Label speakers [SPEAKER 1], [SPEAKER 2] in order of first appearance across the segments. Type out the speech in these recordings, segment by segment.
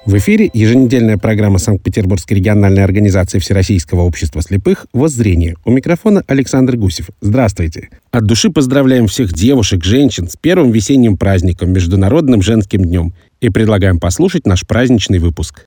[SPEAKER 1] В эфире еженедельная программа Санкт-Петербургской региональной организации Всероссийского общества слепых «Воззрение». У микрофона Александр Гусев. Здравствуйте. От души поздравляем всех девушек, женщин с первым весенним праздником, Международным женским днем. И предлагаем послушать наш праздничный выпуск.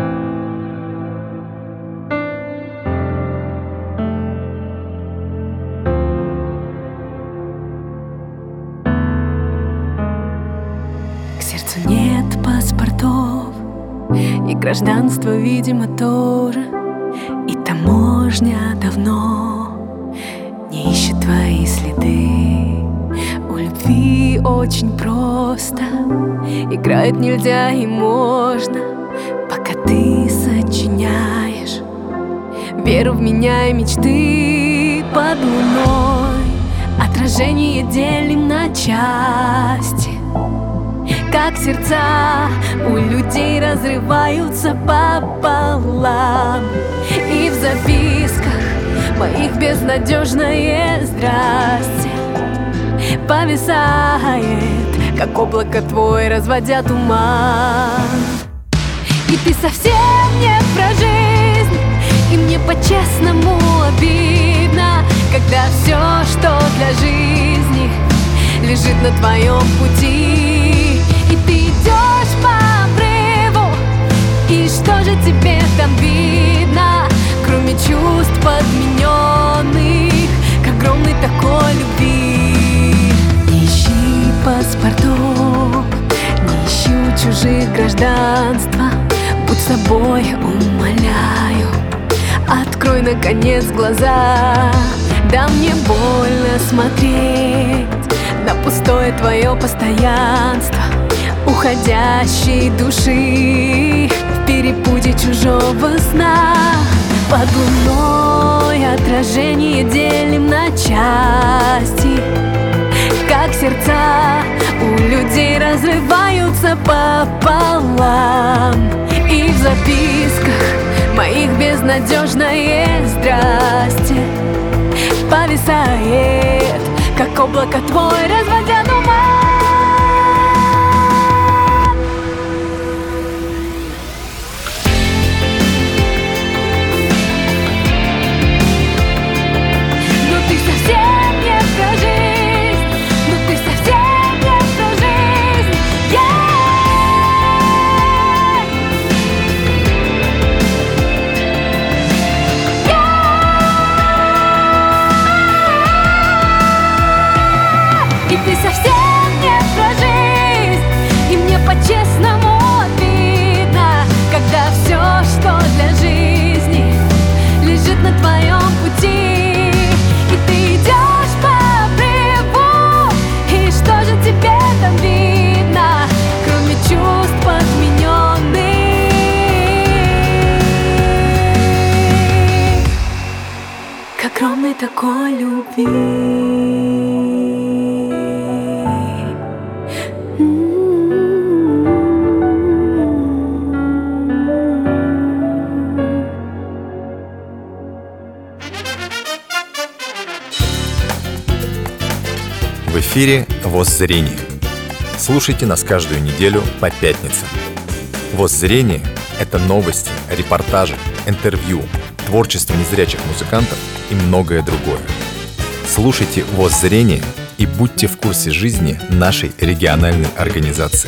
[SPEAKER 2] К сердцу нет паспортов, и гражданство, видимо, тоже. И таможня давно не ищет твои следы. У любви очень просто, играть нельзя и можно, пока ты сочиняешь веру в меня и мечты под луной. Отражение делим на части, как сердца у людей разрываются пополам. И в записках моих безнадежное здрасте повисает, как облако твой, разводя туман. И ты совсем не про жизнь, и мне по-честному обидно, когда все, что для жизни, лежит на твоем пути. И ты идешь по обрыву, и что же тебе там видно, кроме чувств подмененных к огромной такой любви? Не ищи паспортов, не ищи у чужих гражданства. Будь собой, умоляю, открой наконец глаза. Да мне больно смотреть на пустое твое постоянство уходящей души в перепуте чужого сна. Под луной отражение делим на части, как сердца у людей разрываются пополам. И в записках моих безнадежное здрасте повисает, как облако твой, разводя туман. Но ты совсем не про жизнь, но ты совсем не про жизнь, И ты совсем не про жизнь, и мне по-честному обидно, когда все, что для жизни, лежит на твоем пути. И ты идешь по обрыву, и что же тебе там видно, кроме чувств подмененных к огромной такой любви?
[SPEAKER 3] В эфире «Воззрение». Слушайте нас каждую неделю по пятницам. «Воззрение» — это новости, репортажи, интервью, творчество незрячих музыкантов и многое другое. Слушайте «Воззрение» и будьте в курсе жизни нашей региональной организации.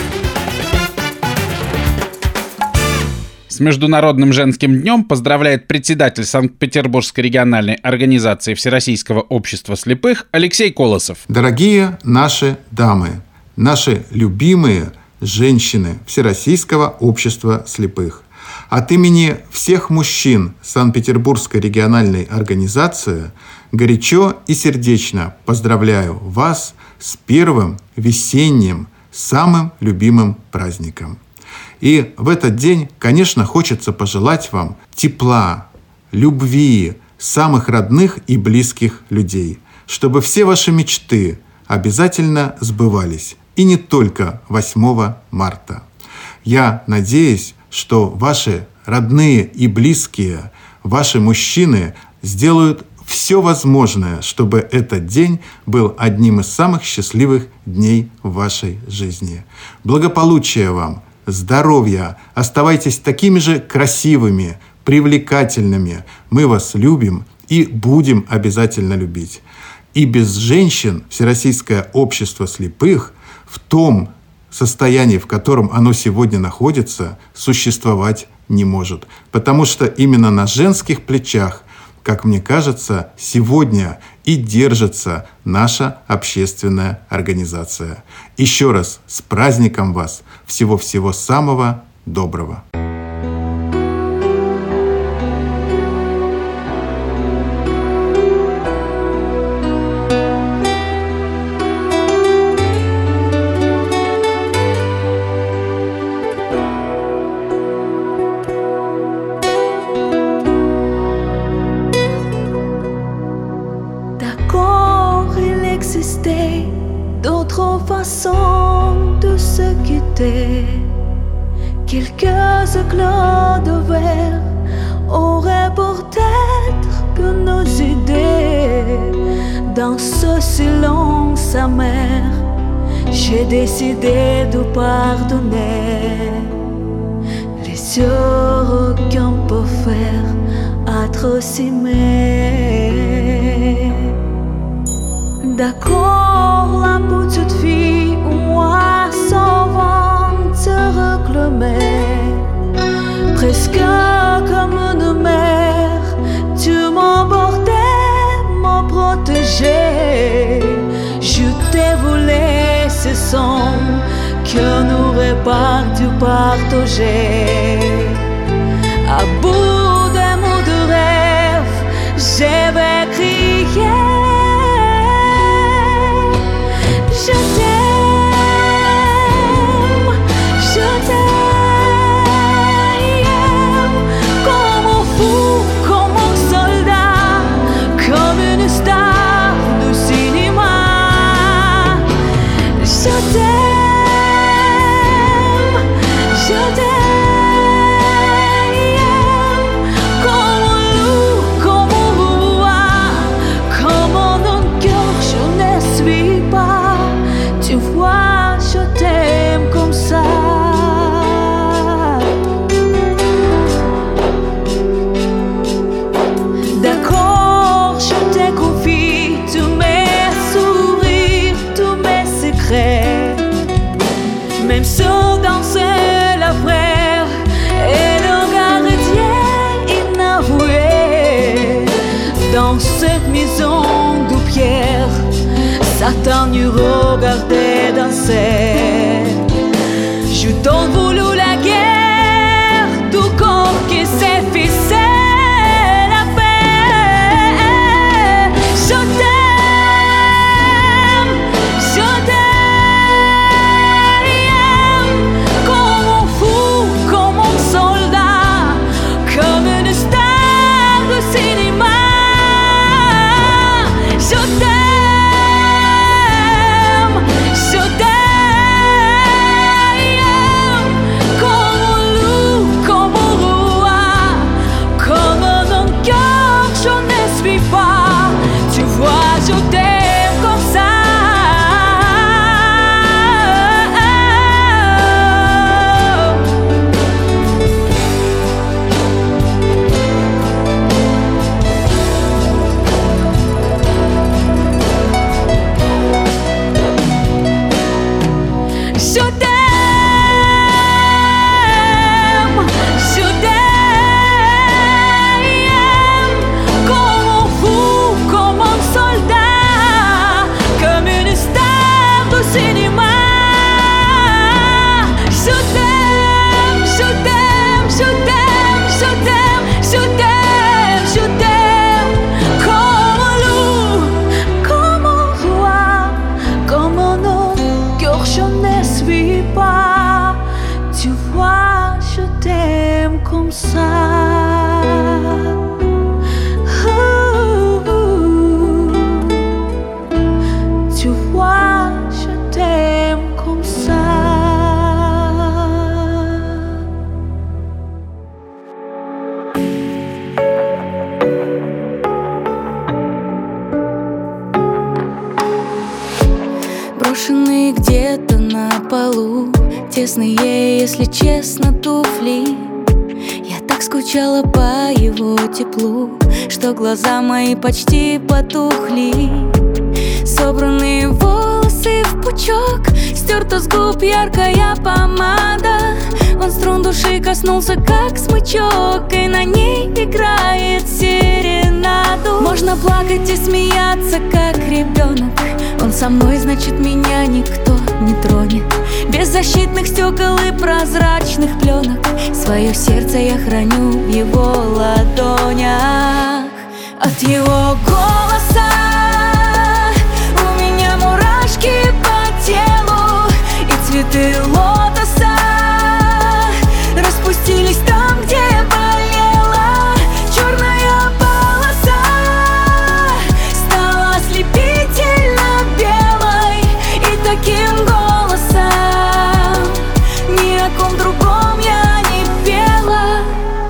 [SPEAKER 4] С Международным женским днем поздравляет председатель Санкт-Петербургской региональной организации Всероссийского общества слепых Алексей Колосов.
[SPEAKER 5] Дорогие наши дамы, наши любимые женщины Всероссийского общества слепых, от имени всех мужчин Санкт-Петербургской региональной организации горячо и сердечно поздравляю вас с первым весенним, самым любимым праздником. И в этот день, конечно, хочется пожелать вам тепла, любви, самых родных и близких людей, чтобы все ваши мечты обязательно сбывались, и не только 8 марта. Я надеюсь, что ваши родные и близкие, ваши мужчины сделают все возможное, чтобы этот день был одним из самых счастливых дней в вашей жизни. Благополучия вам, здоровья. Оставайтесь такими же красивыми, привлекательными. Мы вас любим и будем обязательно любить. И без женщин Всероссийское общество слепых в том состоянии, в котором оно сегодня находится, существовать не может. Потому что именно на женских плечах, как мне кажется, сегодня и держится наша общественная организация. Еще раз с праздником вас! Всего-всего самого доброго!
[SPEAKER 2] D'autres façons de se quitter. Quelques éclats de verre auraient peut-être pu nous aider. Dans ce silence amer, j'ai décidé de pardonner les heures qu'on peut faire être s'aimer. D'accord, la petite fille ou moi souvent te réclamait, presque comme une mère, tu m'emportais, m'en protégeais. Je t'ai volé ce son que nous n'aurions dû partager. À bout des mots de rêve, j'avais crié. Je t'aime, comme un fou, comme un soldat, comme une star de cinéma. Je t'aime, comme un loup, comme un roi, comme un cœur je ne suis pas. Tu vois, je t'aime comme ça. D'accord, je te confie tous mes sourires, tous mes secrets. Même ceux dans la vraie et le gardien inavoué. Dans cette maison de pierre, Satan nous regardait danser. Je t'en voulu la guerre, tout corps qui s'est fixé la paix. Je t'aime, comme un fou, comme un soldat, comme une star de cinéma. Je t'aime. Tu vois, je t'aime comme ça. Je t'aime, comme un fou, comme un soldat, comme une star de cinéma. Je t'aime, je t'aime, je t'aime, je t'aime, je t'aime, je t'aime, comme un loup, comme un roi, comme un homme que je ne suis pas. Tu vois, je t'aime comme ça. Tu vois, je t'aime comme ça.
[SPEAKER 6] Брошенные где-то на полу
[SPEAKER 2] тесные, если честно, туфли. Я так скучала по его теплу, что глаза мои почти потухли. Собранные волосы в пучок, стерта с губ яркая помада. Он струн души коснулся, как смычок, и на ней играет серенаду. Можно плакать и смеяться, как ребенок. Он со мной, значит, меня никто не тронет. Без защитных стекол и прозрачных пленок свое сердце я храню в его ладонях. От его голоса у меня мурашки по телу, и цветы лотоса распустились там, где болела. Черная полоса стала ослепительно белой, и таким голосом ни о ком другом я не пела.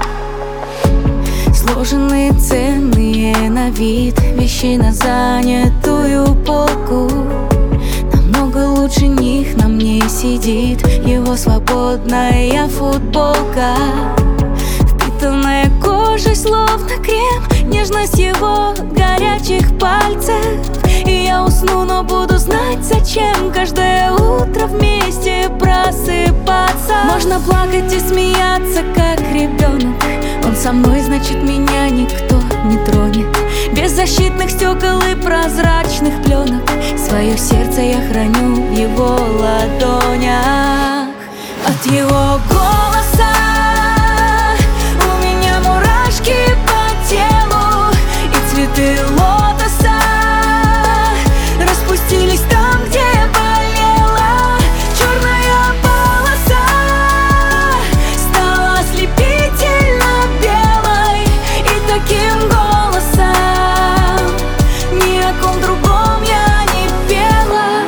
[SPEAKER 2] Сложенные, ценные на вид вещи на занятую полку. Намного лучше них на мне сидит его свободная футболка, впитанная кожей словно крем, нежность его горячих пальцев. И я усну, но буду знать, зачем каждое утро вместе просыпаться. Можно плакать и смеяться, как ребенок. Он со мной, значит, меня никто не тронет. Без защитных стекол и прозрачных пленок свое сердце я храню в его ладонях. От его голоса у меня мурашки по телу, и цветы лотоса распустились там, где болела. Черная полоса стала ослепительно белой, и таким голосом ни о ком другом я не пела.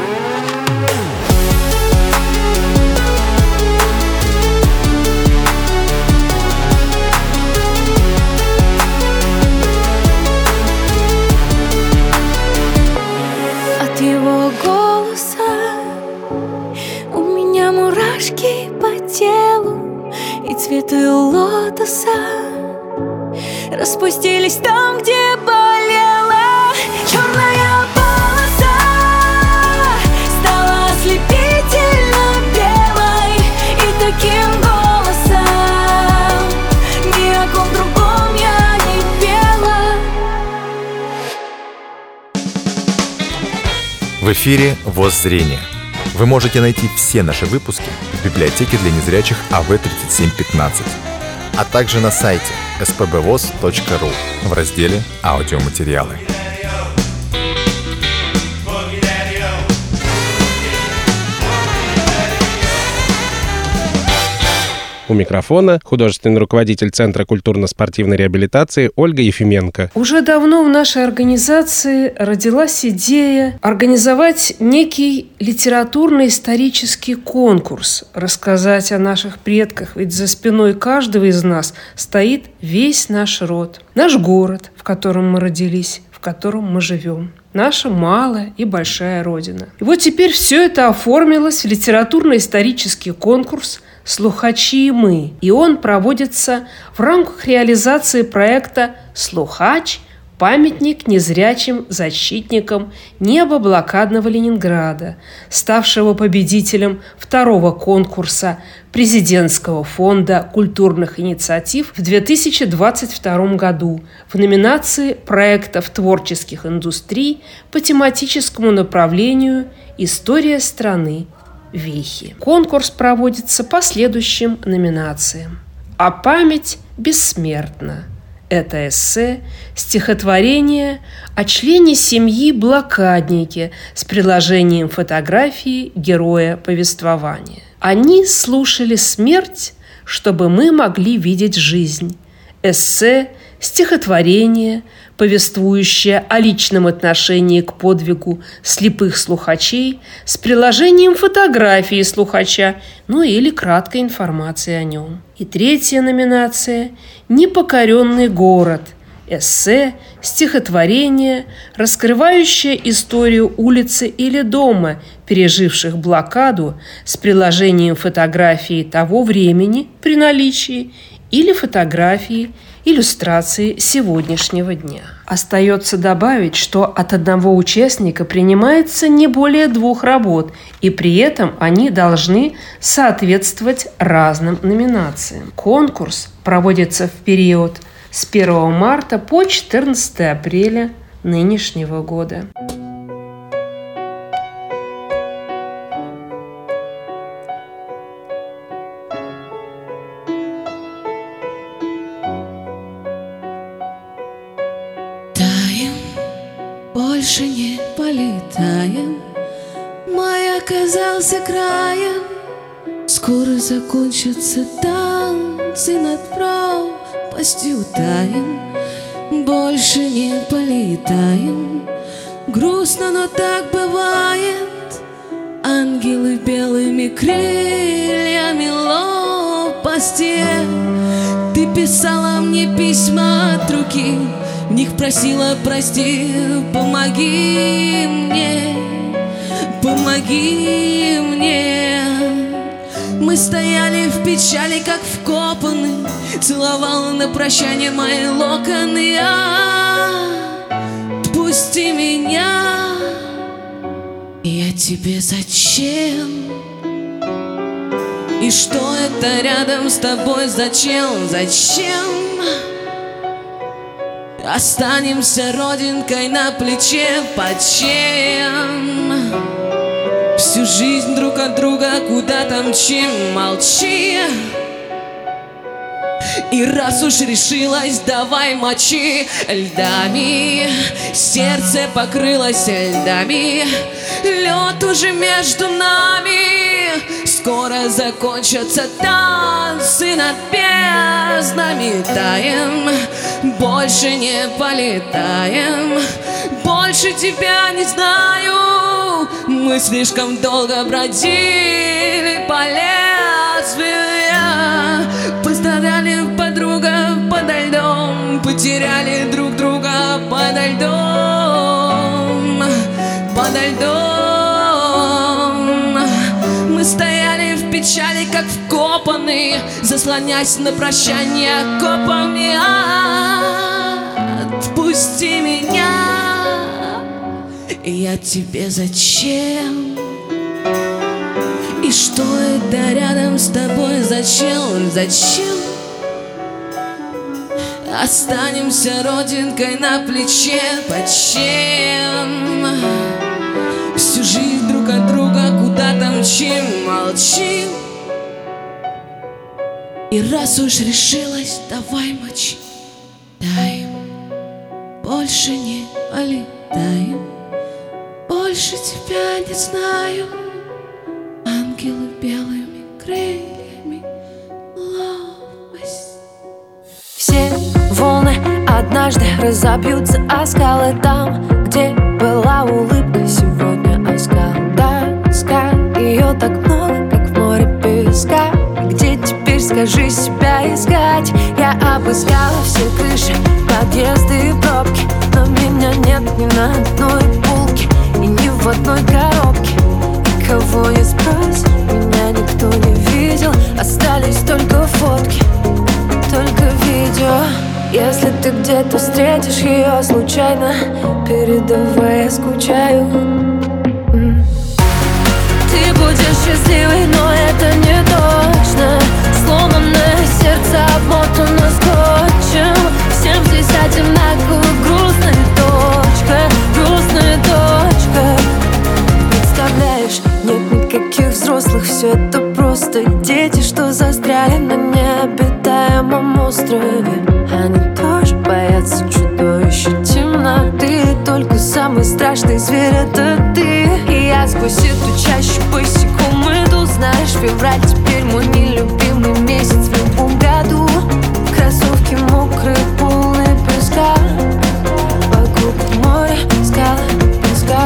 [SPEAKER 2] От его голоса у меня мурашки по телу, и цветы лотоса распустились там, где болела. Черная полоса стала ослепительно белой, и таким голосом ни о ком другом я не пела.
[SPEAKER 3] В эфире «Воззрение». Вы можете найти все наши выпуски в библиотеке для незрячих АВ-3715, а также на сайте spbvoz.ru в разделе «Аудиоматериалы».
[SPEAKER 1] У микрофона художественный руководитель Центра культурно-спортивной реабилитации Ольга Ефименко.
[SPEAKER 6] Уже давно в нашей организации родилась идея организовать некий литературно-исторический конкурс, рассказать о наших предках, ведь за спиной каждого из нас стоит весь наш род, наш город, в котором мы родились, в котором мы живем. Наша малая и большая родина. И вот теперь все это оформилось в литературно-исторический конкурс «Слухачи и мы». И он проводится в рамках реализации проекта «Слухач. Памятник незрячим защитникам неба блокадного Ленинграда», ставшего победителем второго конкурса Президентского фонда культурных инициатив в 2022 году в номинации проектов творческих индустрий по тематическому направлению «История страны. Вехи». Конкурс проводится по следующим номинациям. «А память бессмертна». Это эссе, стихотворение о члене семьи блокаднике с приложением фотографии героя повествования. Они слушали смерть, чтобы мы могли видеть жизнь. Эссе, стихотворение, повествующее о личном отношении к подвигу слепых слухачей с приложением фотографии слухача, ну или краткой информации о нем. И третья номинация – «Непокоренный город». эссе, стихотворение, раскрывающее историю улицы или дома, переживших блокаду, с приложением фотографии того времени при наличии или фотографии иллюстрации сегодняшнего дня. Остается добавить, что от одного участника принимается не более 2 работ, и при этом они должны соответствовать разным номинациям. Конкурс проводится в период с 1 марта по 14 апреля нынешнего года.
[SPEAKER 7] Больше не полетаем, май оказался краем. Скоро закончатся танцы над пропастью таем. Больше не полетаем, грустно, но так бывает. Ангелы белыми крыльями лопасти. Ты писала мне письма от руки, в них просила прости, помоги мне, помоги мне. Мы стояли в печали, как вкопаны, целовала на прощание мои локоны. Отпусти меня, я тебе зачем? И что это рядом с тобой? Зачем? Зачем? Останемся родинкой на плече. Почем? Всю жизнь друг от друга куда-то мчим. Молчи. И раз уж решилась, давай мочи льдами. Сердце покрылось льдами. Лед уже между нами. Скоро закончатся танцы над безднами. Таем, больше не полетаем. Больше тебя не знаю. Мы слишком долго бродили по лезвию. Постояли подруга подо льдом. Потеряли друг друга подо льдом. Подо льдом. Мы стояли в печали, как вкопанные, заслонясь на прощание окопами. Отпусти меня, я тебе зачем? И что это рядом с тобой? Зачем? Зачем? Останемся родинкой на плече. Почем? Всю жизнь друг от друга куда-то мчим. Молчим. И раз уж решилась, давай мочи. Таем, больше не полетаем. Больше тебя не знаю. Ангелы белыми крыльями лопасть.
[SPEAKER 2] Все волны однажды разобьются о скалы. Там, где была улыбка, сегодня оскал. Тоска, ее так много, как в море песка. Где теперь, скажи, себя искать? Я обыскала все крыши, подъезды и пробки, но меня нет ни на одной полке и ни в одной коробке. И кого не спросишь, меня никто не видел. Остались только фотки, только видео. Если ты где-то встретишь ее случайно, передавай, я скучаю. Ты будешь счастливой, но это не точно. Сломанное сердце обмотано скотчем. Всем здесь одинаково грустная точка. Грустная точка. Представляешь, нет никаких взрослых. Все это просто дети, что застряли на необитаемом острове. Они тоже боятся чудовища темноты. Только самый страшный зверь — это ты. И я сквозь эту чащу босиком иду. Знаешь, февраль теперь мой нелюбимый месяц в любом году. Кроссовки мокрые, полные песка. Вокруг море, скалы, песка.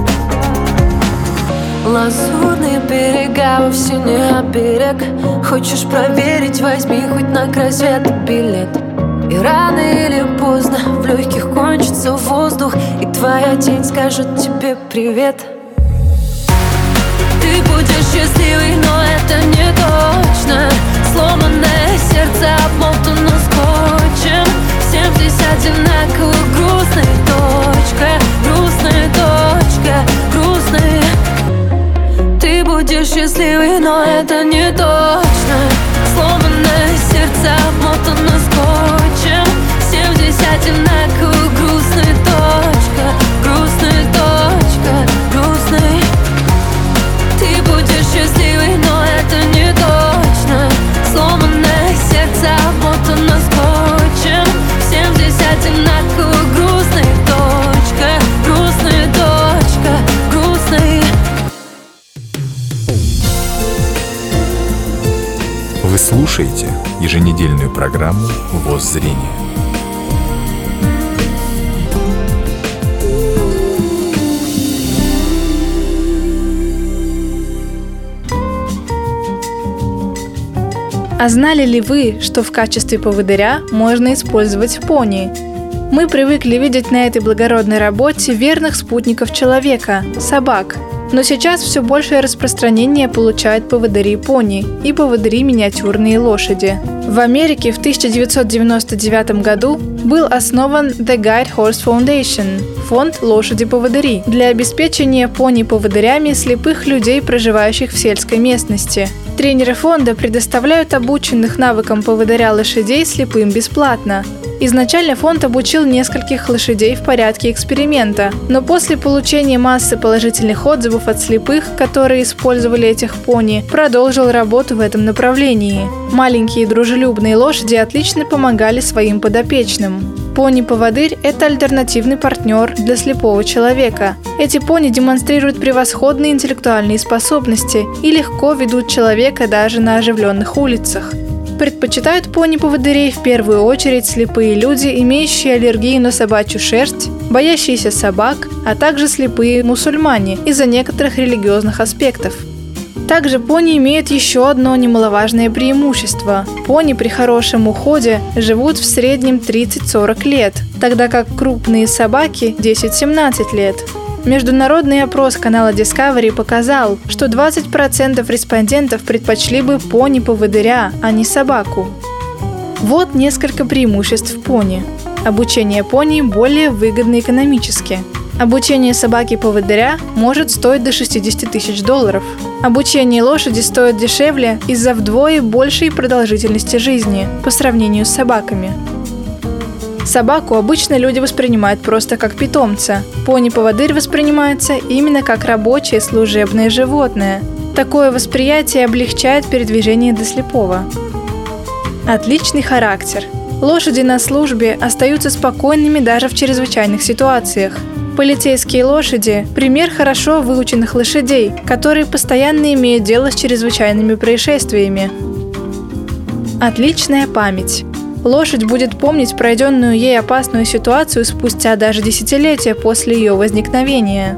[SPEAKER 2] Лазурные берега, вовсе не оберег. Хочешь проверить, возьми хоть на край света билет. И рано или поздно в легких кончится воздух, и твоя тень скажет тебе привет. Ты будешь счастливый, но это не точно. Сломанное сердце обмотано скотчем. Всем здесь одинаково грустная точка, грустная точка, грустная. Ты будешь счастливый, но это не точно. Сломанное сердце обмотано скотчем. Всем здесь одинаково грустная точка, грустная точка, грустная. Ты будешь счастливый, но это не точно. Сломанное сердце обмотано скотчем. Всем здесь одинаково грустная точка, грустная точка, грустная.
[SPEAKER 3] Вы слушаете еженедельную программу «Воззрение».
[SPEAKER 8] А знали ли вы, что в качестве поводыря можно использовать пони? Мы привыкли видеть на этой благородной работе верных спутников человека – собак. Но сейчас все большее распространение получают поводыри пони и поводыри миниатюрные лошади. В Америке в 1999 году был основан The Guide Horse Foundation – фонд «Лошади-поводыри» для обеспечения пони-поводырями слепых людей, проживающих в сельской местности. Тренеры фонда предоставляют обученных навыкам поводыря лошадей слепым бесплатно. Изначально фонд обучил нескольких лошадей в порядке эксперимента, но после получения массы положительных отзывов от слепых, которые использовали этих пони, продолжил работу в этом направлении. Маленькие дружелюбные лошади отлично помогали своим подопечным. Пони-поводырь – это альтернативный партнер для слепого человека. Эти пони демонстрируют превосходные интеллектуальные способности и легко ведут человека даже на оживленных улицах. Предпочитают пони-поводырей в первую очередь слепые люди, имеющие аллергию на собачью шерсть, боящиеся собак, а также слепые мусульмане из-за некоторых религиозных аспектов. Также пони имеют еще одно немаловажное преимущество. Пони при хорошем уходе живут в среднем 30-40 лет, тогда как крупные собаки – 10-17 лет. Международный опрос канала Discovery показал, что 20% респондентов предпочли бы пони-поводыря, а не собаку. Вот несколько преимуществ пони. Обучение пони более выгодно экономически. Обучение собаки-поводыря может стоить до $60 тысяч. Обучение лошади стоит дешевле из-за вдвое большей продолжительности жизни по сравнению с собаками. Собаку обычно люди воспринимают просто как питомца. Пони-поводырь воспринимается именно как рабочее служебное животное. Такое восприятие облегчает передвижение для слепого. Отличный характер. Лошади на службе остаются спокойными даже в чрезвычайных ситуациях. Полицейские лошади – пример хорошо выученных лошадей, которые постоянно имеют дело с чрезвычайными происшествиями. Отличная память. Лошадь будет помнить пройденную ей опасную ситуацию спустя даже десятилетия после ее возникновения.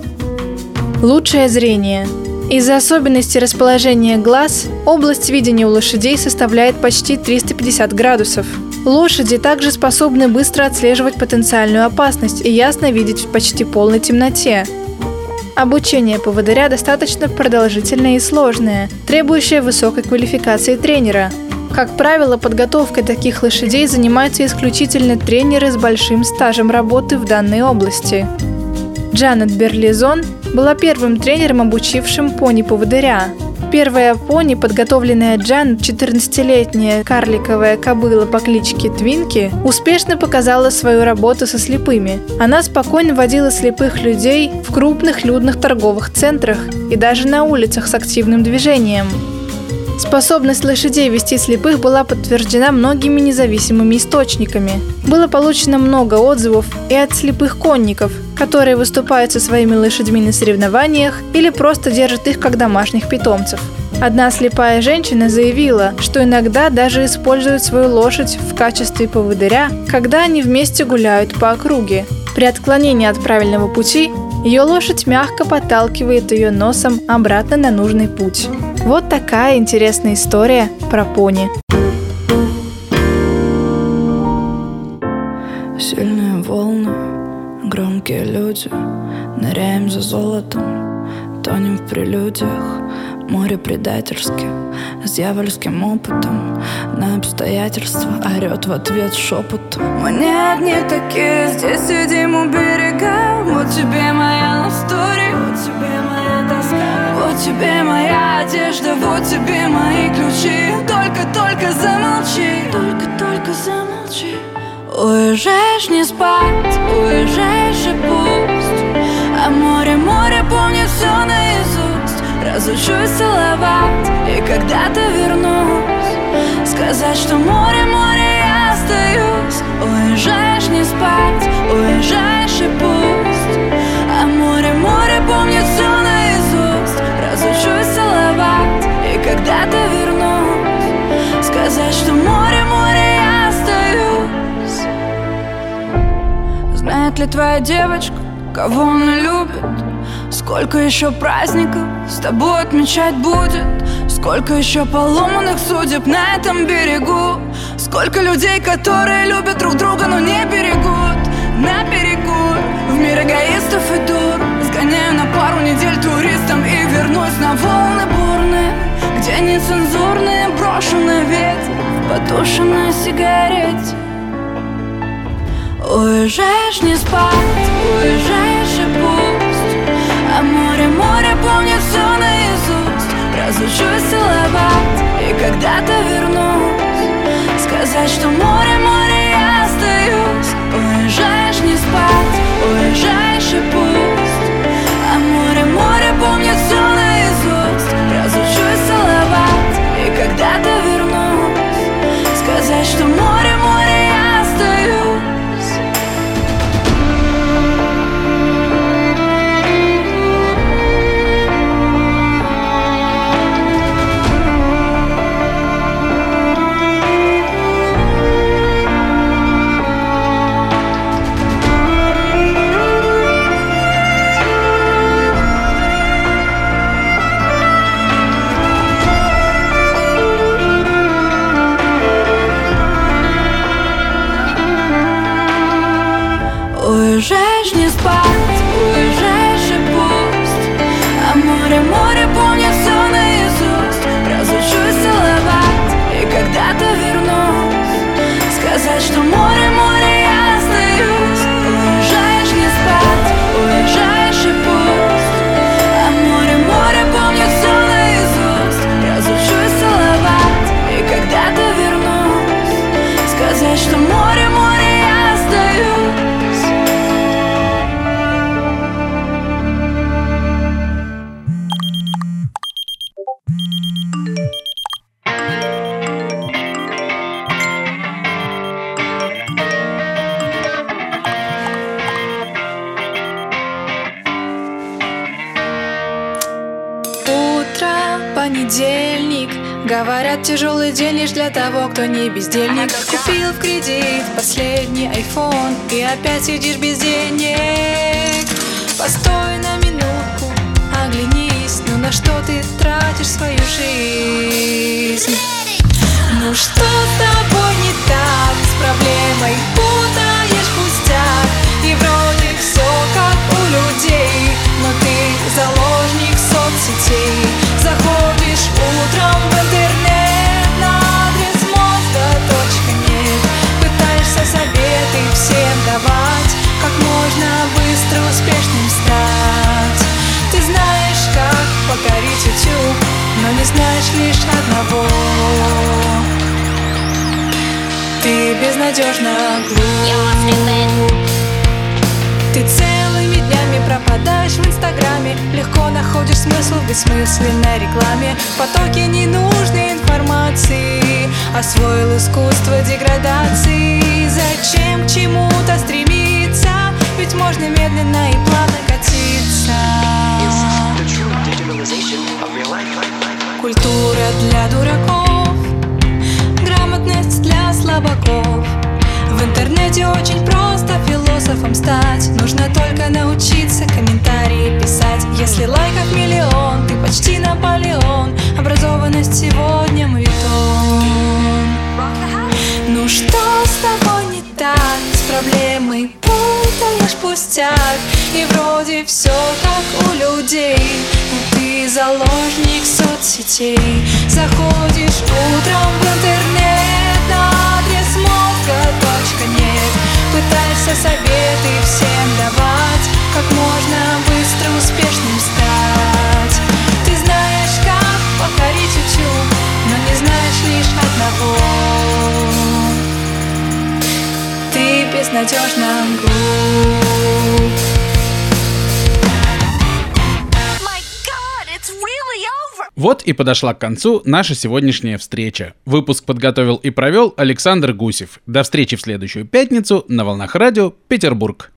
[SPEAKER 8] Лучшее зрение. Из-за особенностей расположения глаз область видения у лошадей составляет почти 350 градусов. Лошади также способны быстро отслеживать потенциальную опасность и ясно видеть в почти полной темноте. Обучение поводыря достаточно продолжительное и сложное, требующее высокой квалификации тренера. Как правило, подготовкой таких лошадей занимаются исключительно тренеры с большим стажем работы в данной области. Джанет Берлизон была первым тренером, обучившим пони-поводыря. Первая пони, подготовленная Джанет, 14-летняя карликовая кобыла по кличке Твинки, успешно показала свою работу со слепыми. Она спокойно водила слепых людей в крупных людных торговых центрах и даже на улицах с активным движением. Способность лошадей вести слепых была подтверждена многими независимыми источниками. Было получено много отзывов и от слепых конников, которые выступают со своими лошадьми на соревнованиях или просто держат их как домашних питомцев. Одна слепая женщина заявила, что иногда даже используют свою лошадь в качестве поводыря, когда они вместе гуляют по округе. При отклонении от правильного пути ее лошадь мягко подталкивает ее носом обратно на нужный путь. Вот такая интересная история про пони.
[SPEAKER 9] Сильные волны, громкие люди, ныряем за золотом, тонем в прелюдиях. Море предательски, с дьявольским опытом, на обстоятельства орет в ответ шепотом. Мы не одни такие, здесь сидим у берега. Вот тебе моя love story, вот тебе моя тоска, вот тебе моя одежда, вот тебе мои ключи. Только замолчи, только замолчи. Уезжаешь не спать, уезжаешь и пусть, а море помнит все наизусть. Разучусь целовать, и когда-то вернусь, сказать, что море, я остаюсь. Уезжаешь не спать, уезжаешь и пусть, а море помнит все наизусть. Разучусь целовать, и когда-то вернусь, сказать, что море, я остаюсь. Знает ли твоя девочка, кого она любит? Сколько еще праздников с тобой отмечать будет? Сколько еще поломанных судеб на этом берегу? Сколько людей, которые любят друг друга, но не берегут? На берегу в мир эгоистов и дур сгоняю на пару недель туристом и вернусь на волны бурные, где нецензурные брошу на ветер в потушенной сигарете. Уезжаешь не спать, уезжаешь и пусть, а море помнит все наизусть. Разучусь целовать, и когда-то вернусь, сказать, что море, я остаюсь. Уезжаешь не спать, уезжаешь и пусть, а море помнит все наизусть. Разучусь целовать, и когда-то вернусь, сказать, что море, я остаюсь. Уезжаешь не спать, уезжаешь и пусть, а море помнит все наизусть. Разучусь целовать, и когда-то вернусь, сказать, что море, я остаюсь. Уезжаешь не спать, уезжаешь и пусть, а море помнит все наизусть. Разучусь целовать, и когда-то вернусь, сказать, что море, я остаюсь.
[SPEAKER 8] Понедельник, говорят, тяжелый день лишь для того, кто не бездельник. Купил в кредит последний iPhone и опять сидишь без денег. Постой на минутку, оглянись, ну на что ты тратишь свою жизнь? Ну что с тобой не так, с проблемой путаешь пустяк? И вроде все как у людей, но ты заложник соцсетей. Заходишь утром в интернет на адрес mozga.net, пытаешься советы всем давать, как можно быстро успешным стать. Ты знаешь, как покорить YouTube, но не знаешь лишь одного: ты безнадежно глуп. Ты целыми днями пропадаешь в Инстаграме, легко находишь смысл в бессмысленной рекламе. В потоке ненужной информации освоил искусство деградации. Зачем к чему-то стремиться, ведь можно медленно и плавно катиться. Культура для дураков, грамотность для слабаков. В интернете очень просто философом стать. Нужно только научиться комментарии писать. Если лайков миллион, ты почти Наполеон. Образованность сегодня мавитон. Ну что с тобой не так, с проблемой
[SPEAKER 2] сетях. И вроде все как у людей, но ты заложник соцсетей. Заходишь утром в интернет на адрес mozga.net, пытаешься советы всем давать, как можно быстро успешным стать. Ты знаешь, как покорить YouTube, но не знаешь лишь одного: ты безнадежно глуп.
[SPEAKER 4] Вот и подошла к концу наша сегодняшняя встреча. Выпуск подготовил и провел Александр Гусев. До встречи в следующую пятницу на волнах радио Петербург.